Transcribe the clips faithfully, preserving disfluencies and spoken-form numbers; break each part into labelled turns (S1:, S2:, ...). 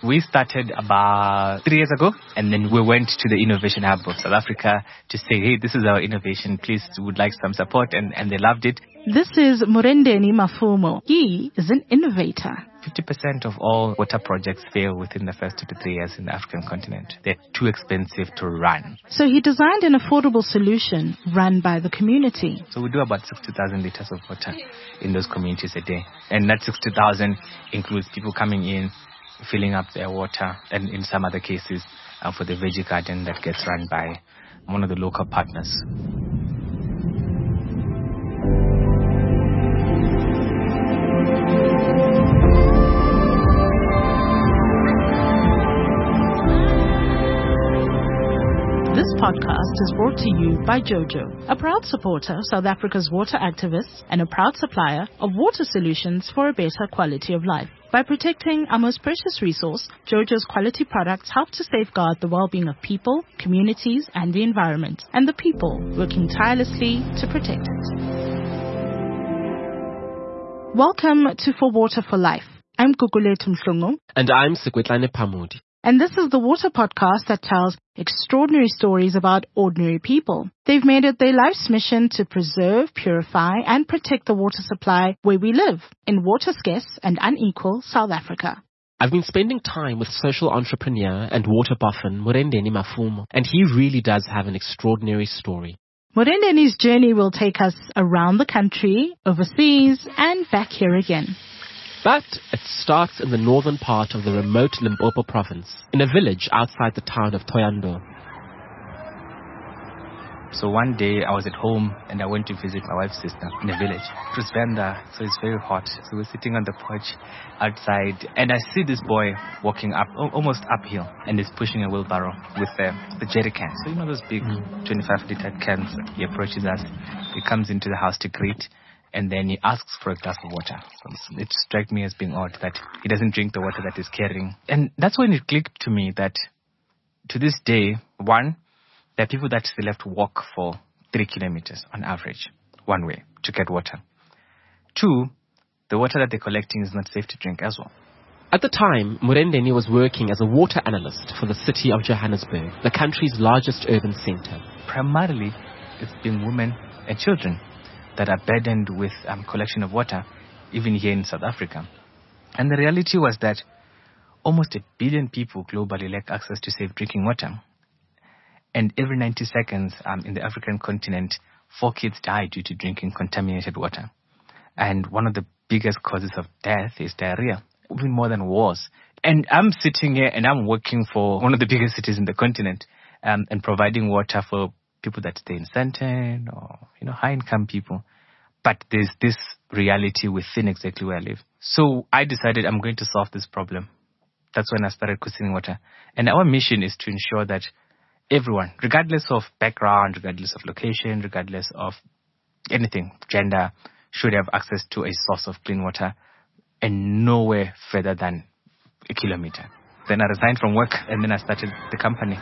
S1: We started about three years ago, and then we went to the Innovation Hub of South Africa to say, hey, this is our innovation. Please, we would like some support, and, and they loved it.
S2: This is Murendeni Mafumo. He is an innovator.
S1: fifty percent of all water projects fail within the first two to three years in the African continent. They're too expensive to run.
S2: So he designed an affordable solution run by the community.
S1: So we do about sixty thousand liters of water in those communities a day. And that sixty thousand includes people coming in, filling up their water, and in some other cases, uh, for the veggie garden that gets run by one of the local partners.
S2: This podcast is brought to you by Jojo, a proud supporter of South Africa's water activists and a proud supplier of water solutions for a better quality of life. By protecting our most precious resource, Jojo's quality products help to safeguard the well-being of people, communities, and the environment, and the people working tirelessly to protect it. Welcome to For Water for Life. I'm Kukulethu Mhlungu.
S3: And I'm Sigwetlane Phamodi.
S2: And this is the Water Podcast that tells extraordinary stories about ordinary people. They've made it their life's mission to preserve, purify, and protect the water supply where we live, in water-scarce and unequal South Africa.
S3: I've been spending time with social entrepreneur and water boffin Murendeni Mafumo, and he really does have an extraordinary story.
S2: Murendeni's journey will take us around the country, overseas, and back here again.
S3: But it starts in the northern part of the remote Limpopo province, in a village outside the town of Thohoyandou.
S1: So one day I was at home and I went to visit my wife's sister in the village. It was Venda, so it's very hot. So we're sitting on the porch outside and I see this boy walking up, almost uphill, and he's pushing a wheelbarrow with the, the jerry can. So you know those big twenty-five litre cans. He approaches us. He comes into the house to greet. And then he asks for a glass of water. So it struck me as being odd that he doesn't drink the water that he's carrying. And that's when it clicked to me that to this day, one, there are people that still have to walk for three kilometers on average, one way, to get water. Two, the water that they're collecting is not safe to drink as well.
S3: At the time, Murendeni was working as a water analyst for the city of Johannesburg, the country's largest urban center.
S1: Primarily, it's been women and children that are burdened with um, collection of water, even here in South Africa. And the reality was that almost a billion people globally lack access to safe drinking water. And every ninety seconds um, in the African continent, four kids die due to drinking contaminated water. And one of the biggest causes of death is diarrhea, even more than wars. And I'm sitting here and I'm working for one of the biggest cities in the continent um, and providing water for people that stay in Sandton or, you know, high-income people. But there's this reality within exactly where I live. So I decided I'm going to solve this problem. That's when I started Kusini Water. And our mission is to ensure that everyone, regardless of background, regardless of location, regardless of anything, gender, should have access to a source of clean water and nowhere further than a kilometer. Then I resigned from work and then I started the company.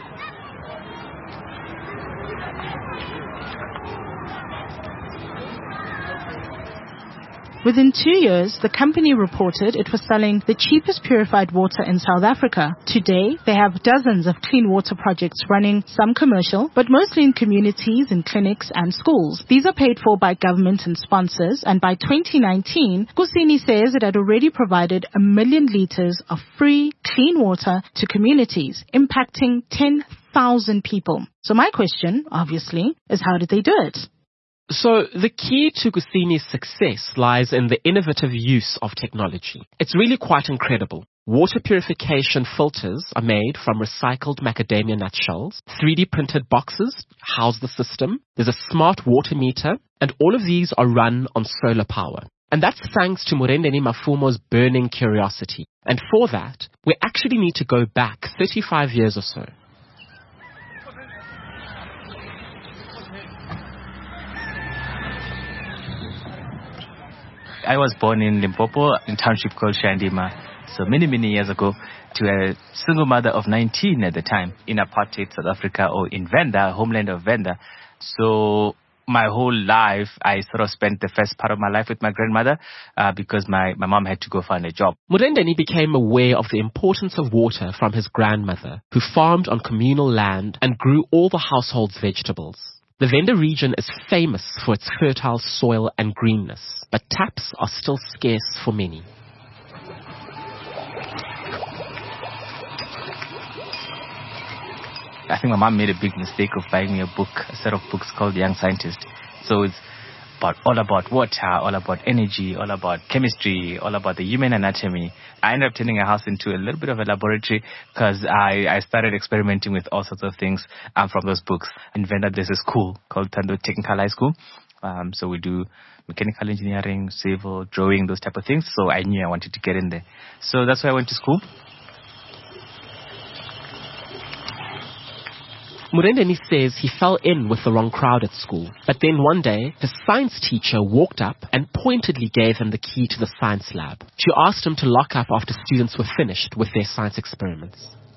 S2: Within two years, the company reported it was selling the cheapest purified water in South Africa. Today, they have dozens of clean water projects running, some commercial, but mostly in communities, in clinics and schools. These are paid for by government and sponsors, and by twenty nineteen, Kusini says it had already provided a million litres of free, clean water to communities, impacting ten thousand people. So my question, obviously, is how did they do it?
S3: So the key to Kusini's success lies in the innovative use of technology. It's really quite incredible. Water purification filters are made from recycled macadamia nut shells. three D printed boxes house the system. There's a smart water meter, and all of these are run on solar power. And that's thanks to Murendeni Mafumo's burning curiosity. And for that, we actually need to go back thirty-five years or so.
S1: I was born in Limpopo, in a township called Shandima, so many, many years ago, to a single mother of nineteen at the time in apartheid South Africa, or in Venda, homeland of Venda. So my whole life, I sort of spent the first part of my life with my grandmother uh, because my, my mom had to go find a job.
S3: Murendeni became aware of the importance of water from his grandmother, who farmed on communal land and grew all the household's vegetables. The Venda region is famous for its fertile soil and greenness, but taps are still scarce for many.
S1: I think my mom made a big mistake of buying me a book, a set of books called Young Scientist. So it's about all about water, all about energy, all about chemistry, all about the human anatomy. I ended up turning our house into a little bit of a laboratory because I, I started experimenting with all sorts of things um, from those books. In Venda, there's a school called Tando Technical High School. Um, so we do mechanical engineering, civil, drawing, those type of things. So I knew I wanted to get in there. So that's why I went to school.
S3: Murendeni says he fell in with the wrong crowd at school. But then one day, his science teacher walked up and pointedly gave him the key to the science lab. She asked him to lock up after students were finished with their science experiments.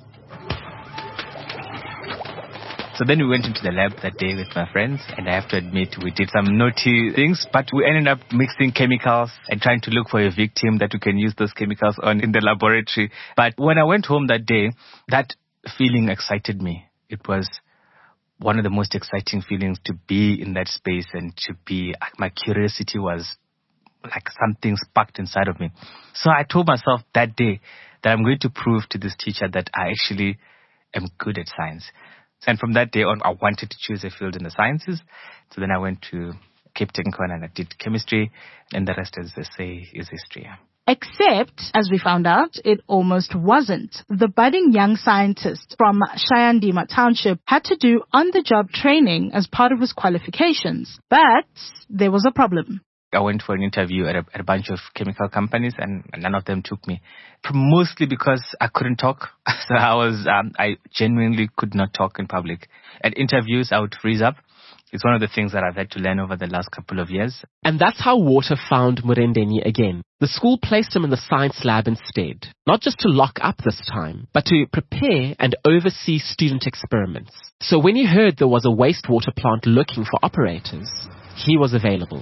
S1: So then we went into the lab that day with my friends, and I have to admit we did some naughty things, but we ended up mixing chemicals and trying to look for a victim that we can use those chemicals on in the laboratory. But when I went home that day, that feeling excited me. It was one of the most exciting feelings to be in that space and to be, my curiosity was like something sparked inside of me. So I told myself that day that I'm going to prove to this teacher that I actually am good at science. And from that day on, I wanted to choose a field in the sciences. So then I went to Cape Technicon and I did chemistry, and the rest, as they say, is history.
S2: Except, as we found out, it almost wasn't. The budding young scientist from Shayandima Township had to do on-the-job training as part of his qualifications. But there was a problem.
S1: I went for an interview at a, at a bunch of chemical companies, and none of them took me. Mostly because I couldn't talk. So I was, um, I genuinely could not talk in public. At interviews, I would freeze up. It's one of the things that I've had to learn over the last couple of years.
S3: And that's how water found Murendeni again. The school placed him in the science lab instead, not just to lock up this time, but to prepare and oversee student experiments. So when he heard there was a wastewater plant looking for operators, he was available.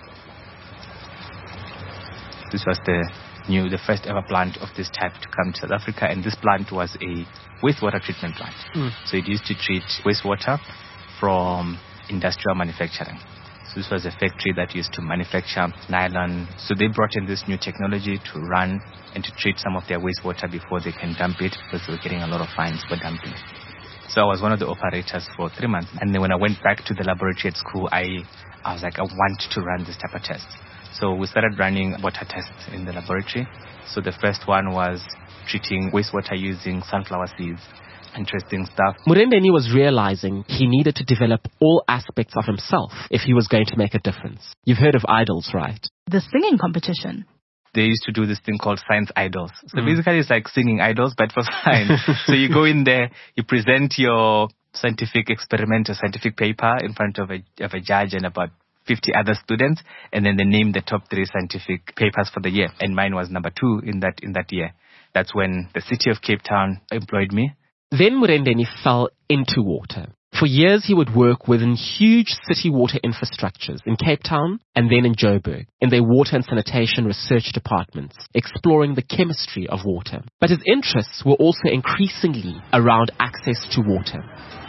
S1: This was the new, the first ever plant of this type to come to South Africa, and this plant was a wastewater treatment plant. Mm. So it used to treat wastewater from industrial manufacturing. So this was a factory that used to manufacture nylon. So they brought in this new technology to run and to treat some of their wastewater before they can dump it, because they were getting a lot of fines for dumping. So I was one of the operators for three months. And then when I went back to the laboratory at school, I, I was like, I want to run this type of test. So we started running water tests in the laboratory. So the first one was treating wastewater using sunflower seeds. Interesting stuff.
S3: Murendeni was realizing he needed to develop all aspects of himself if he was going to make a difference. You've heard of idols, right?
S2: The singing competition.
S1: They used to do this thing called science idols. So mm. basically it's like singing idols, but for science. So you go in there, you present your scientific experiment or scientific paper in front of a, of a judge and about fifty other students, and then they name the top three scientific papers for the year. And mine was number two in that in that year. That's when the city of Cape Town employed me.
S3: Then Murendeni fell into water. For years he would work within huge city water infrastructures in Cape Town and then in Joburg, in their water and sanitation research departments, exploring the chemistry of water. But his interests were also increasingly around access to water.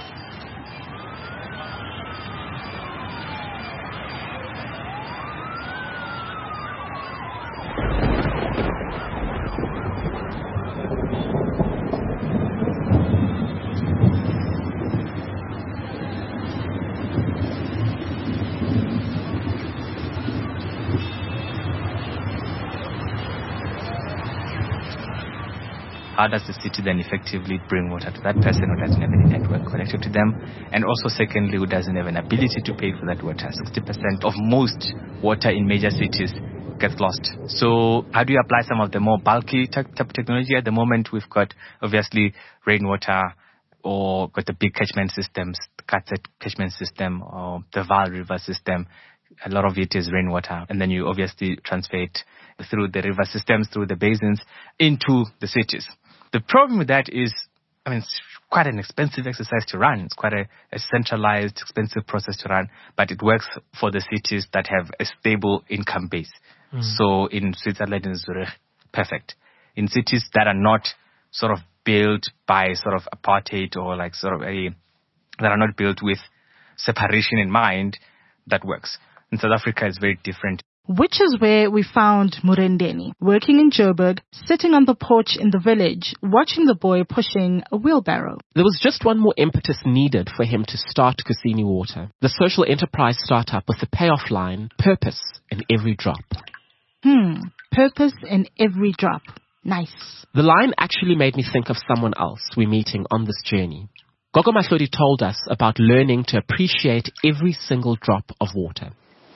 S1: How does the city then effectively bring water to that person who doesn't have any network connected to them? And also, secondly, who doesn't have an ability to pay for that water? sixty percent of most water in major cities gets lost. So how do you apply some of the more bulky type of technology? At the moment, we've got, obviously, rainwater, or got the big catchment systems, the Katset catchment system, or the Vaal River system. A lot of it is rainwater. And then you obviously transfer it through the river systems, through the basins, into the cities. The problem with that is, I mean, it's quite an expensive exercise to run. It's quite a, a centralized, expensive process to run, but it works for the cities that have a stable income base. Mm. So in Switzerland and Zurich, perfect. In cities that are not sort of built by sort of apartheid or like sort of a, that are not built with separation in mind, that works. In South Africa, it's very different.
S2: Which is where we found Murendeni, working in Joburg, sitting on the porch in the village, watching the boy pushing a wheelbarrow.
S3: There was just one more impetus needed for him to start Kusini Water, the social enterprise startup with the payoff line, purpose in every drop.
S2: Hmm, purpose in every drop. Nice.
S3: The line actually made me think of someone else we're meeting on this journey. Gogo Mahlodi told us about learning to appreciate every single drop of water.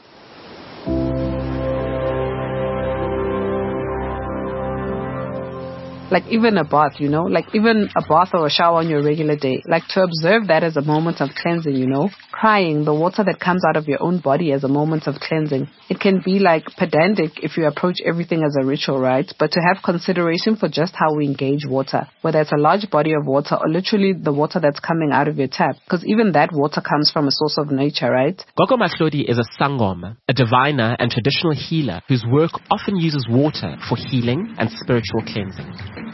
S4: Like even a bath, you know, like even a bath or a shower on your regular day, like to observe that as a moment of cleansing, you know, crying, the water that comes out of your own body as a moment of cleansing. It can be like pedantic if you approach everything as a ritual, right? But to have consideration for just how we engage water, whether it's a large body of water or literally the water that's coming out of your tap, because even that water comes from a source of nature, right?
S3: Gogo Mahlodi is a sangoma, a diviner and traditional healer whose work often uses water for healing and spiritual cleansing.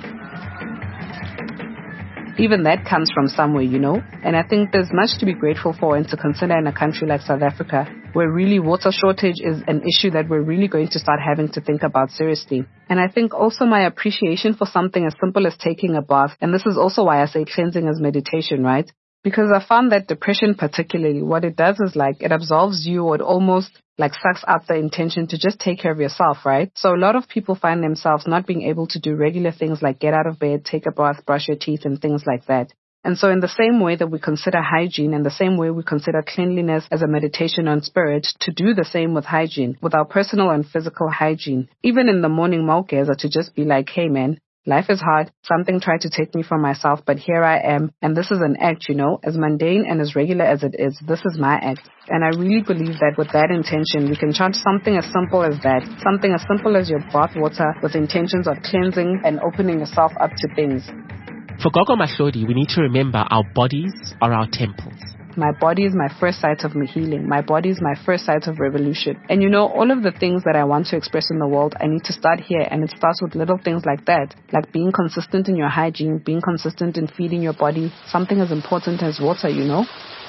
S4: Even that comes from somewhere, you know, and I think there's much to be grateful for and to consider in a country like South Africa, where really water shortage is an issue that we're really going to start having to think about seriously. And I think also my appreciation for something as simple as taking a bath, and this is also why I say cleansing is meditation, right? Because I found that depression particularly, what it does is like it absolves you, or it almost like sucks out the intention to just take care of yourself, right? So a lot of people find themselves not being able to do regular things like get out of bed, take a bath, brush your teeth, and things like that. And so in the same way that we consider hygiene, and the same way we consider cleanliness as a meditation on spirit, to do the same with hygiene, with our personal and physical hygiene. Even in the morning maukeza, to just be like, hey man, life is hard. Something tried to take me from myself, but here I am. And this is an act, you know, as mundane and as regular as it is, this is my act. And I really believe that with that intention, we can chant something as simple as that. Something as simple as your bath water with intentions of cleansing and opening yourself up to things.
S3: For Gogo Mahlodi, we need to remember our bodies are our temples.
S4: My body is my first site of healing. My body is my first site of revolution. And you know, all of the things that I want to express in the world, I need to start here. And it starts with little things like that. Like being consistent in your hygiene, being consistent in feeding your body. Something as important as water, you know.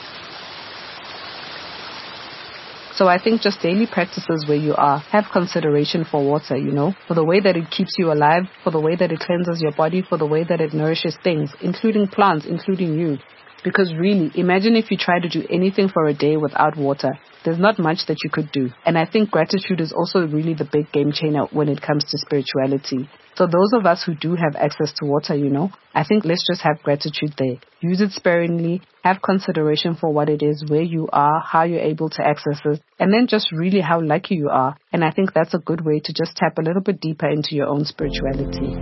S4: So I think just daily practices where you are, have consideration for water, you know, for the way that it keeps you alive, for the way that it cleanses your body, for the way that it nourishes things, including plants, including you. Because really, imagine if you try to do anything for a day without water. There's not much that you could do. And I think gratitude is also really the big game changer when it comes to spirituality. So those of us who do have access to water, you know, I think let's just have gratitude there. Use it sparingly, have consideration for what it is, where you are, how you're able to access it, and then just really how lucky you are. And I think that's a good way to just tap a little bit deeper into your own spirituality.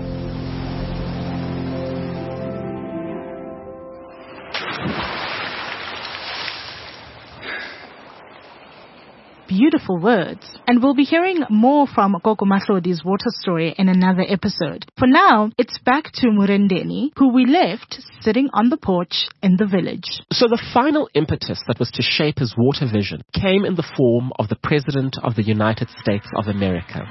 S2: Beautiful words. And we'll be hearing more from Gogo Mahlodi's water story in another episode. For now, it's back to Murendeni, who we left sitting on the porch in the village.
S3: So the final impetus that was to shape his water vision came in the form of the President of the United States of America.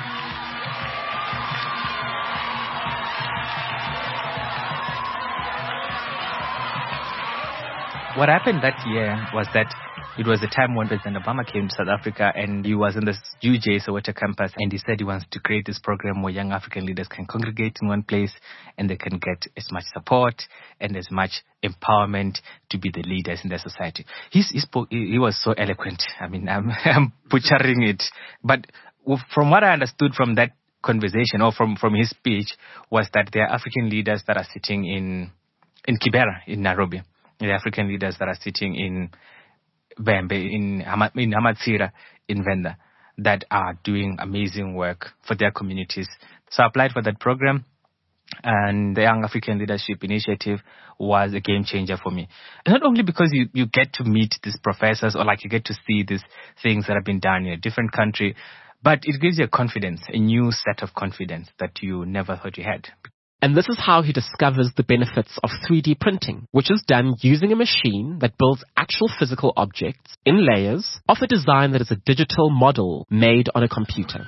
S1: What happened that year was that it was the time when President Obama came to South Africa, and he was in the U J Soweto campus, and he said he wants to create this program where young African leaders can congregate in one place and they can get as much support and as much empowerment to be the leaders in their society. He's, he, spoke, he was so eloquent. I mean, I'm, I'm butchering it. But from what I understood from that conversation, or from, from his speech, was that there are African leaders that are sitting in, in Kibera, in Nairobi. The African leaders that are sitting in Bembe, in, in Hamatsira, in Venda, that are doing amazing work for their communities. So I applied for that program, and the Young African Leadership Initiative was a game changer for me. And not only because you, you get to meet these professors, or like you get to see these things that have been done in a different country, but it gives you a confidence, a new set of confidence that you never thought you had.
S3: And this is how he discovers the benefits of three D printing, which is done using a machine that builds actual physical objects in layers of a design that is a digital model made on a computer.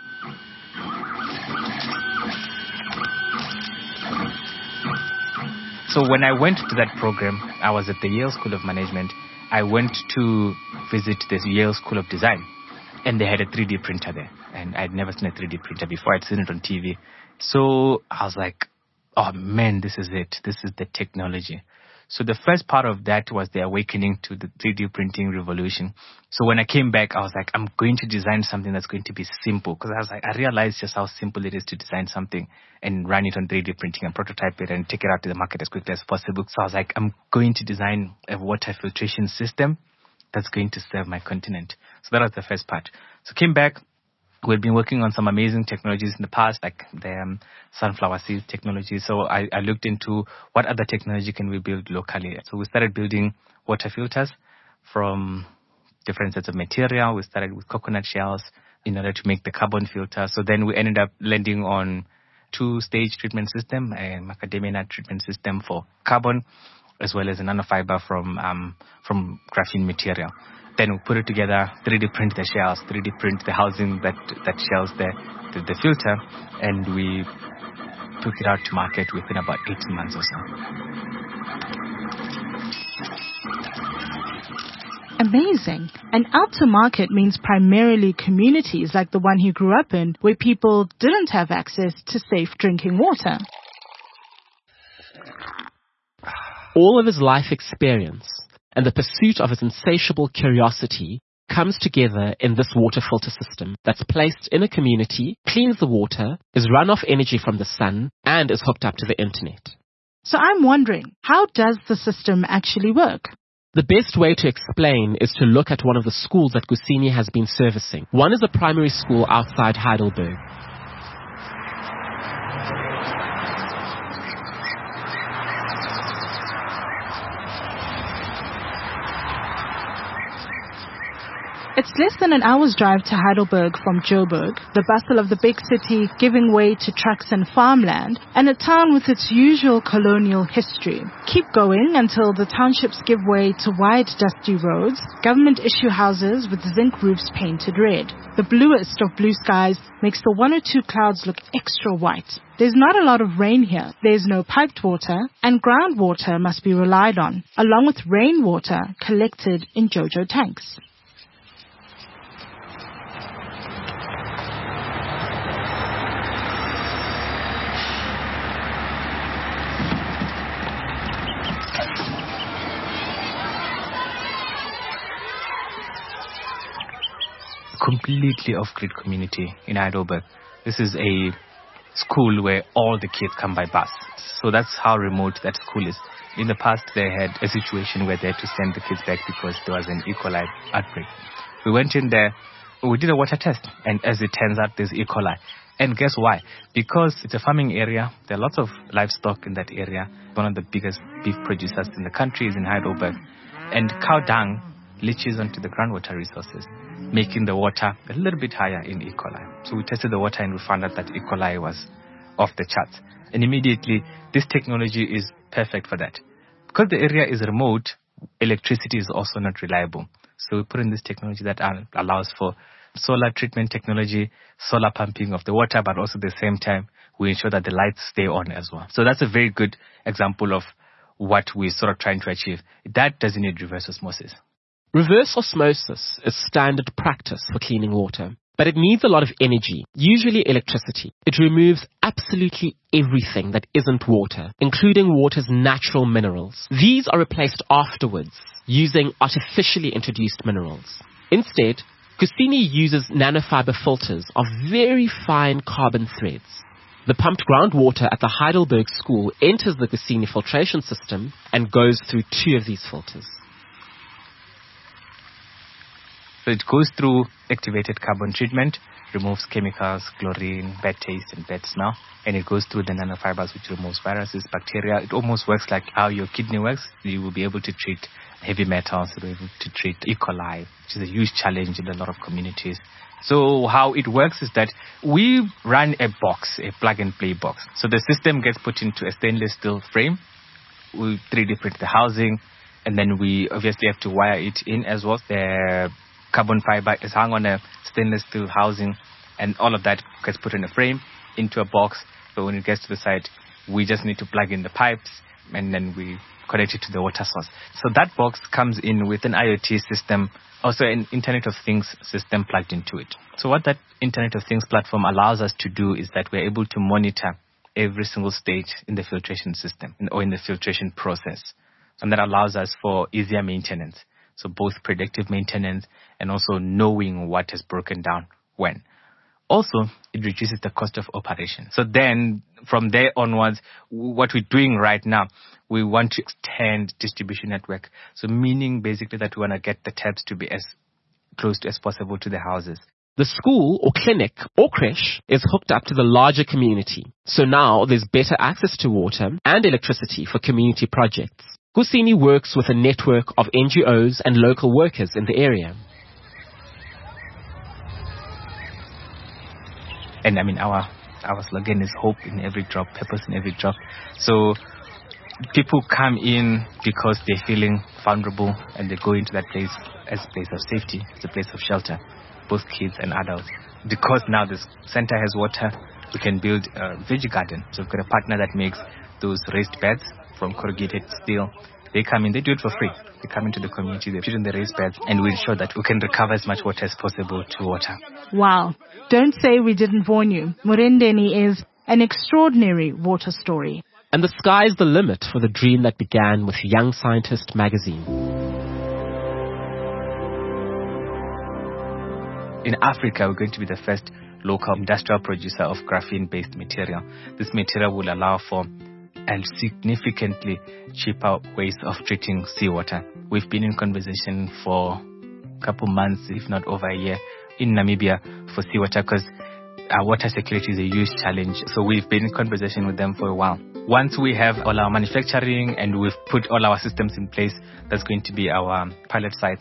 S1: So when I went to that program, I was at the Yale School of Management. I went to visit the Yale School of Design, and they had a three D printer there. And I'd never seen a three D printer before. I'd seen it on T V. So I was like, oh man, this is it. This is the technology. So the first part of that was the awakening to the three D printing revolution. So when I came back, I was like, I'm going to design something that's going to be simple. Because I was like, I realized just how simple it is to design something and run it on three D printing and prototype it and take it out to the market as quickly as possible. So I was like, I'm going to design a water filtration system that's going to serve my continent. So that was the first part. So came back. We've been working on some amazing technologies in the past, like the um, sunflower seed technology. So I, I looked into what other technology can we build locally. So we started building water filters from different sets of material. We started with coconut shells in order to make the carbon filter. So then we ended up landing on two-stage treatment system, a macadamia nut treatment system for carbon, as well as a nanofiber from um, from graphene material. Then we put it together, three D print the shells, three D print the housing that, that shells the, the, the filter, and we took it out to market within about eighteen months or so.
S2: Amazing. And out to market means primarily communities like the one he grew up in, where people didn't have access to safe drinking water.
S3: All of his life experience and the pursuit of his insatiable curiosity comes together in this water filter system that's placed in a community, cleans the water, is run off energy from the sun, and is hooked up to the internet.
S2: So I'm wondering, how does the system actually work?
S3: The best way to explain is to look at one of the schools that Kusini has been servicing. One is a primary school outside Heidelberg.
S2: It's less than an hour's drive to Heidelberg from Joburg, the bustle of the big city giving way to trucks and farmland, and a town with its usual colonial history. Keep going until the townships give way to wide, dusty roads, government-issue houses with zinc roofs painted red. The bluest of blue skies makes the one or two clouds look extra white. There's not a lot of rain here. There's no piped water, and groundwater must be relied on, along with rainwater collected in JoJo tanks.
S1: Completely off-grid community in Heidelberg. This is a school where all the kids come by bus. So that's how remote that school is. In the past, they had a situation where they had to send the kids back because there was an E. coli outbreak. We went in there, we did a water test, and as it turns out, there's E. coli. And guess why? Because it's a farming area. There are lots of livestock in that area. One of the biggest beef producers in the country is in Heidelberg. And cow dung leaches onto the groundwater resources, making the water a little bit higher in E. coli. So we tested the water and we found out that E. coli was off the charts. And immediately, this technology is perfect for that. Because the area is remote, electricity is also not reliable. So we put in this technology that allows for solar treatment technology, solar pumping of the water, but also at the same time, we ensure that the lights stay on as well. So that's a very good example of what we're sort of trying to achieve. That doesn't need reverse osmosis.
S3: Reverse osmosis is standard practice for cleaning water, but it needs a lot of energy, usually electricity. It removes absolutely everything that isn't water, including water's natural minerals. These are replaced afterwards using artificially introduced minerals. Instead, Kusini uses nanofiber filters of very fine carbon threads. The pumped groundwater at the Heidelberg school enters the Kusini filtration system and goes through two of these filters.
S1: So it goes through activated carbon treatment, removes chemicals, chlorine, bad taste, and bad smell. And it goes through the nanofibers, which removes viruses, bacteria. It almost works like how your kidney works. You will be able to treat heavy metals, you'll be able to treat E. coli, which is a huge challenge in a lot of communities, So how it works is that we run a box, a plug-and-play box. So the system gets put into a stainless steel frame. We three D print the housing, and then we obviously have to wire it in as well. The carbon fiber is hung on a stainless steel housing, and all of that gets put in a frame into a box. So when it gets to the site, we just need to plug in the pipes, and then we connect it to the water source. So that box comes in with an IoT system, also an Internet of Things system plugged into it. So what that Internet of Things platform allows us to do is that we're able to monitor every single stage in the filtration system or in the filtration process. And that allows us for easier maintenance. So both predictive maintenance and also knowing what has broken down when. Also, it reduces the cost of operation. So then, from there onwards, what we're doing right now, we want to extend distribution network. So meaning basically that we want to get the taps to be as close to as possible to the houses.
S3: The school or clinic or creche is hooked up to the larger community. So now there's better access to water and electricity for community projects. Kusini works with a network of N G Os and local workers in the area.
S1: And I mean, our our slogan is hope in every drop, purpose in every drop. So people come in because they're feeling vulnerable, and they go into that place as a place of safety, as a place of shelter, both kids and adults. Because now this center has water, we can build a veggie garden. So we've got a partner that makes those raised beds from corrugated steel. They come in, they do it for free. They come into the community, they put in the raised beds, and we ensure that we can recover as much water as possible to water.
S2: Wow. Don't say we didn't warn you. Murendeni is an extraordinary water story.
S3: And the sky's the limit for the dream that began with Young Scientist magazine.
S1: In Africa, we're going to be the first local industrial producer of graphene-based material. This material will allow for and significantly cheaper ways of treating seawater. We've been in conversation for a couple months, if not over a year, in Namibia for seawater because our water security is a huge challenge. So we've been in conversation with them for a while. Once we have all our manufacturing and we've put all our systems in place, that's going to be our pilot sites.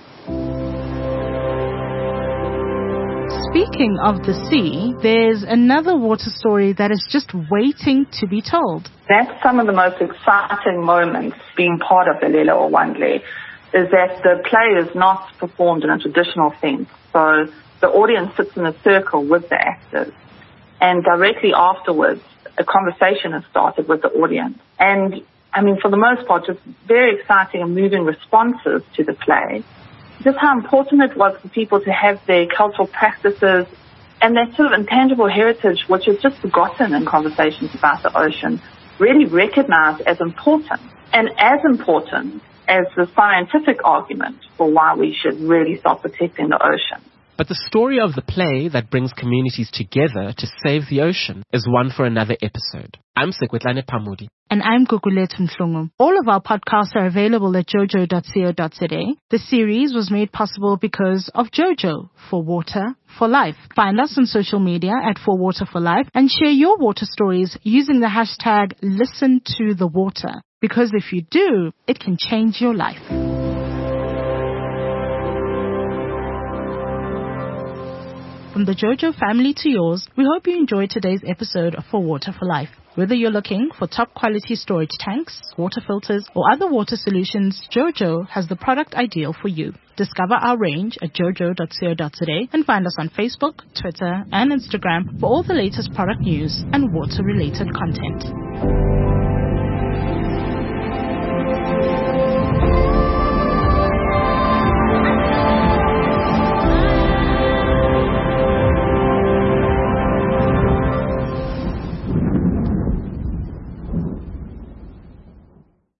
S2: Speaking of the sea, there's another water story that is just waiting to be told.
S5: That's some of the most exciting moments being part of the Lelo or Wandle, is that the play is not performed in a traditional sense. So the audience sits in a circle with the actors, and directly afterwards, a conversation is started with the audience. And, I mean, for the most part, just very exciting and moving responses to the play. Just how important it was for people to have their cultural practices and that sort of intangible heritage, which is just forgotten in conversations about the ocean, really recognized as important, and as important as the scientific argument for why we should really start protecting the ocean.
S3: But the story of the play that brings communities together to save the ocean is one for another episode. I'm Sekwetlane Phamodi.
S2: And I'm Gugulethu Mhlungu. All of our podcasts are available at jojo dot co dot za. The series was made possible because of Jojo, For Water for Life. Find us on social media at For Water for Life and share your water stories using the hashtag Listen to the Water. Because if you do, it can change your life. From the Jojo family to yours, we hope you enjoyed today's episode of For Water for Life. Whether you're looking for top quality storage tanks, water filters, or other water solutions, Jojo has the product ideal for you. Discover our range at jojo dot co dot za and find us on Facebook, Twitter, and Instagram for all the latest product news and water-related content.